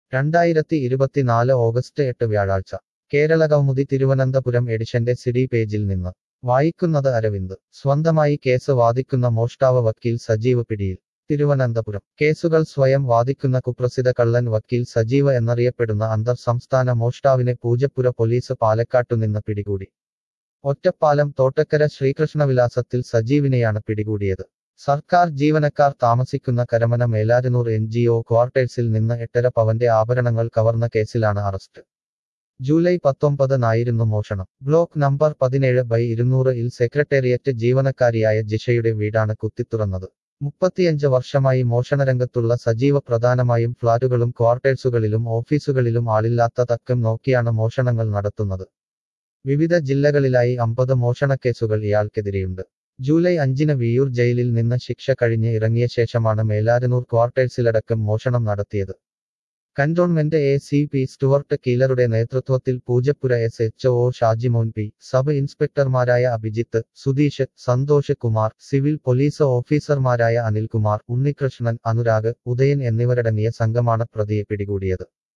2024 August 8 വ്യാഴാഴ്ച കേരളകൗമുദി തിരുവനന്തപുരം എഡിഷന്റെ CD പേജിൽ നിന്ന് വായിക്കുന്നത് അരവിന്ദ് സ്വന്തമായി കേസ് വാദിക്കുന്ന മോഷ്ടാവ് വക്കീൽ സജീവ് പിടിയിൽ തിരുവനന്തപുരം കേസുകൾ സ്വയം വാദിക്കുന്ന കുപ്രസിദ്ധ കള്ളൻ വക്കീൽ സജീവ് എന്നറിയപ്പെടുന്ന അന്തർ സംസ്ഥാന മോഷ്ടാവിനെ പൂജപ്പുര പോലീസ് പാലക്കാട്ടുനിന്ന് പിടികൂടി. ഒറ്റപ്പാലം തോട്ടക്കര ശ്രീകൃഷ്ണവിലാസത്തിൽ സജീവിനെയാണ് പിടികൂടിയത്. സർക്കാർ ജീവനക്കാർ താമസിക്കുന്ന കരമന മേലാരനൂർ NGO ക്വാർട്ടേഴ്സിൽ നിന്ന് 8.5 പവന്റെ ആഭരണങ്ങൾ കവർന്ന കേസിലാണ് അറസ്റ്റ്. ജൂലൈ 19 മോഷണം. ബ്ലോക്ക് നമ്പർ 17/200 ൽ സെക്രട്ടേറിയറ്റ് ജീവനക്കാരിയായ ജിഷയുടെ വീടാണ് കുത്തിത്തുറന്നത്. 35 വർഷമായി മോഷണരംഗത്തുള്ള സജീവ പ്രധാനമായും ഫ്ളാറ്റുകളും ക്വാർട്ടേഴ്സുകളിലും ഓഫീസുകളിലും ആളില്ലാത്ത തക്കം നോക്കിയാണ് മോഷണങ്ങൾ നടത്തുന്നത്. വിവിധ ജില്ലകളിലായി 50 മോഷണക്കേസുകൾ ഇയാൾക്കെതിരെയുണ്ട്. ജൂലൈ 5 വിയ്യൂർ ജയിലിൽ നിന്ന് ശിക്ഷ കഴിഞ്ഞ് ഇറങ്ങിയ ശേഷമാണ് മേലാരനൂർ ക്വാർട്ടേഴ്സിലടക്കം മോഷണം നടത്തിയത്. കന്റോൺമെന്റ് ACP സ്റ്റുവർട്ട് കീലറുടെ നേതൃത്വത്തിൽ Poojappura SHO Shajimon P, sub ഇൻസ്പെക്ടർമാരായ അഭിജിത്ത്, സുധീഷ്, സന്തോഷ് കുമാർ, സിവിൽ പോലീസ് ഓഫീസർമാരായ അനിൽകുമാർ, ഉണ്ണികൃഷ്ണൻ, അനുരാഗ്, ഉദയൻ എന്നിവരടങ്ങിയ സംഘമാണ് പ്രതിയെ പിടികൂടിയത്.